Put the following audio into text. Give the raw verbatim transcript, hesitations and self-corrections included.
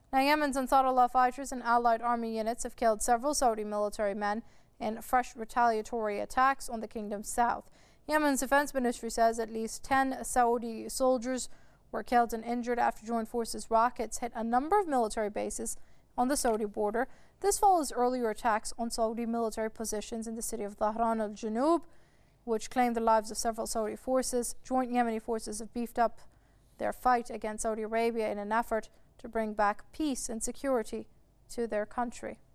Now, Yemen's Ansarullah fighters and allied army units have killed several Saudi military men in fresh retaliatory attacks on the kingdom's south. Yemen's defense ministry says at least ten Saudi soldiers were killed and injured after joint forces rockets hit a number of military bases on the Saudi border. This follows earlier attacks on Saudi military positions in the city of Dhahran al-Junub, which claimed the lives of several Saudi forces. Joint Yemeni forces have beefed up their fight against Saudi Arabia in an effort to bring back peace and security to their country.